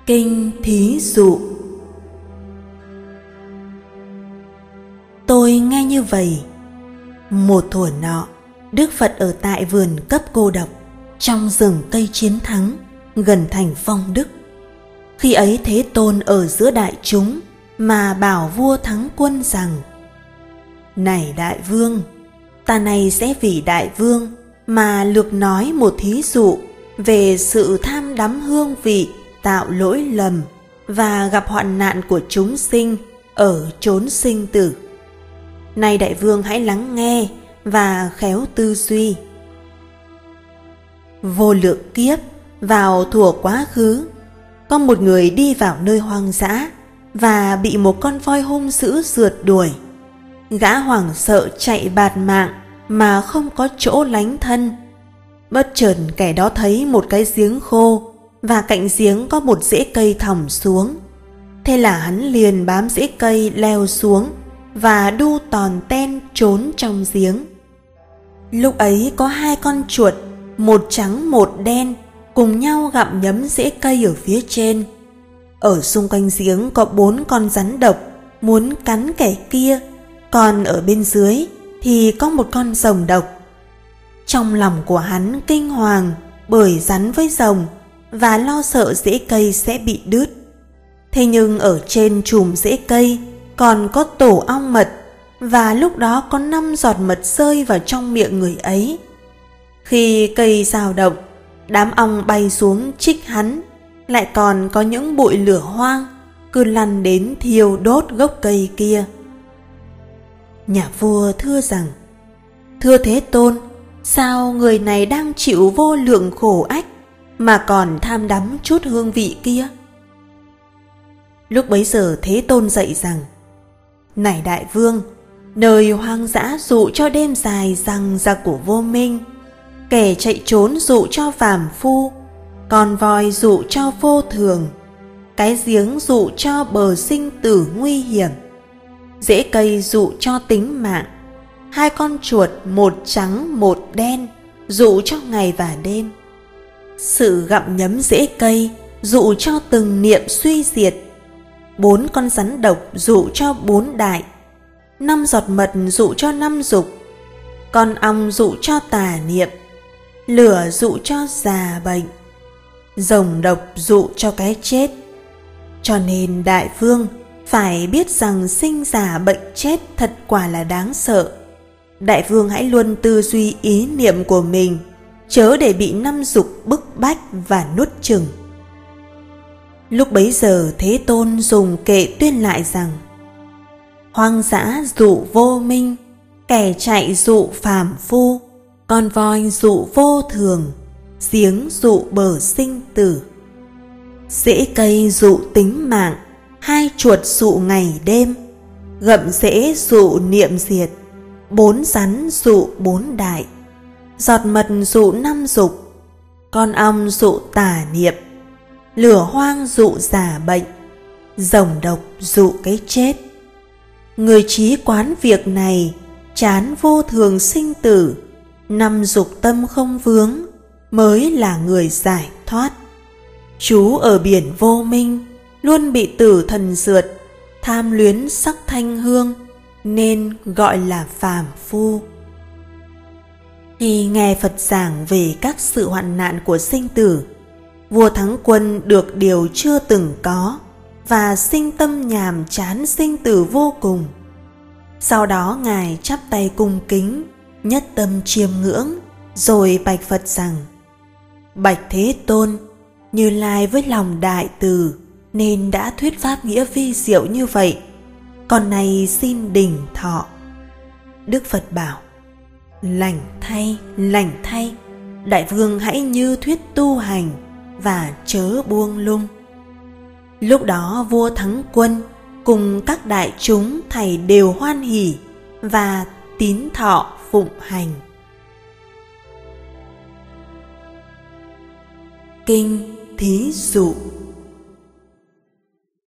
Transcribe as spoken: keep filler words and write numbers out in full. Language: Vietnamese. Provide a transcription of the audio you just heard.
Kinh thí dụ. Tôi nghe như vậy. Một thuở nọ, Đức Phật ở tại vườn Cấp Cô Độc, trong rừng cây Chiến Thắng, gần thành Phong Đức. Khi ấy Thế Tôn ở giữa đại chúng mà bảo vua Thắng Quân rằng: Này đại vương, ta này sẽ vì đại vương mà lược nói một thí dụ về sự tham đắm hương vị tạo lỗi lầm và gặp hoạn nạn của chúng sinh ở chốn sinh tử. Này đại vương, hãy lắng nghe và khéo tư duy. Vô lượng kiếp, vào thuở quá khứ, có một người đi vào nơi hoang dã và bị một con voi hung dữ rượt đuổi. Gã hoảng sợ chạy bạt mạng mà không có chỗ lánh thân. Bất chợt kẻ đó thấy một cái giếng khô và cạnh giếng có một rễ cây thõng xuống. Thế là hắn liền bám rễ cây leo xuống và đu tòn ten trốn trong giếng. Lúc ấy có hai con chuột, một trắng một đen, cùng nhau gặm nhấm rễ cây ở phía trên. Ở xung quanh giếng có bốn con rắn độc muốn cắn kẻ kia, còn ở bên dưới thì có một con rồng độc. Trong lòng của hắn kinh hoàng bởi rắn với rồng và lo sợ rễ cây sẽ bị đứt. Thế nhưng ở trên chùm rễ cây còn có tổ ong mật, và lúc đó có năm giọt mật rơi vào trong miệng người ấy. Khi cây dao động, đám ong bay xuống chích hắn, lại còn có những bụi lửa hoang cứ lăn đến thiêu đốt gốc cây kia. Nhà vua thưa rằng: Thưa Thế Tôn, sao người này đang chịu vô lượng khổ ách mà còn tham đắm chút hương vị kia? Lúc bấy giờ Thế Tôn dạy rằng: Này đại vương, nơi hoang dã dụ cho đêm dài rằng giặc của vô minh, kẻ chạy trốn dụ cho phàm phu, con voi dụ cho vô thường, cái giếng dụ cho bờ sinh tử nguy hiểm, rễ cây dụ cho tính mạng, hai con chuột một trắng một đen dụ cho ngày và đêm, sự gặm nhấm rễ cây dụ cho từng niệm suy diệt, bốn con rắn độc dụ cho bốn đại, năm giọt mật dụ cho năm dục, con ong dụ cho tà niệm, lửa dụ cho già bệnh, rồng độc dụ cho cái chết. Cho nên đại vương phải biết rằng sinh già bệnh chết thật quả là đáng sợ. Đại vương hãy luôn tư duy ý niệm của mình, chớ để bị năm dục bức bách và nuốt chửng. Lúc bấy giờ Thế Tôn dùng kệ tuyên lại rằng: Hoang dã dụ vô minh, kẻ chạy dụ phàm phu, con voi dụ vô thường, giếng dụ bờ sinh tử, rễ cây dụ tính mạng, hai chuột dụ ngày đêm, gặm rễ dụ niệm diệt, bốn rắn dụ bốn đại, giọt mật dụ năm dục, con ong dụ tà niệm, lửa hoang dụ già bệnh, rồng độc dụ cái chết. Người trí quán việc này, chán vô thường sinh tử, năm dục tâm không vướng, mới là người giải thoát. Trú ở biển vô minh, luôn bị tử thần rượt, tham luyến sắc thanh hương, nên gọi là phàm phu. Khi nghe Phật giảng về các sự hoạn nạn của sinh tử, vua Thắng Quân được điều chưa từng có và sinh tâm nhàm chán sinh tử vô cùng. Sau đó Ngài chắp tay cung kính, nhất tâm chiêm ngưỡng, rồi bạch Phật rằng: Bạch Thế Tôn, Như Lai với lòng đại từ nên đã thuyết pháp nghĩa vi diệu như vậy, còn này xin đỉnh thọ. Đức Phật bảo: Lành thay, lành thay, đại vương hãy như thuyết tu hành và chớ buông lung. Lúc đó vua Thắng Quân cùng các đại chúng thầy đều hoan hỉ và tín thọ phụng hành. Kinh thí dụ.